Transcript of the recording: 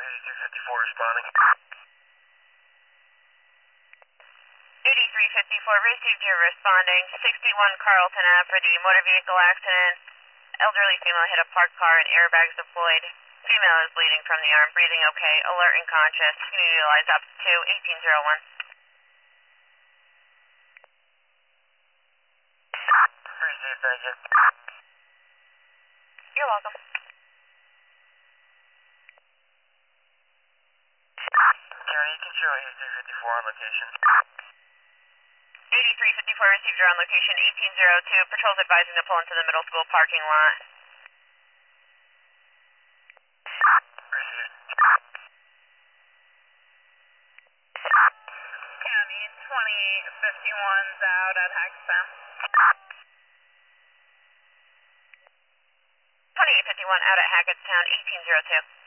8354 responding. 8354, received your responding. 61 Carlton Ave for the motor vehicle accident. Elderly female hit a parked car and airbags deployed. Female is bleeding from the arm, breathing okay, alert and conscious. Can you utilize up to 1801? Received, thank you. You're welcome. County, you can show 8354 on location. 8354 received your on location 1802. Patrol's advising to pull into the middle school parking lot. Received. County 2851's out at Hackettstown. 2851 out at Hackettstown 1802.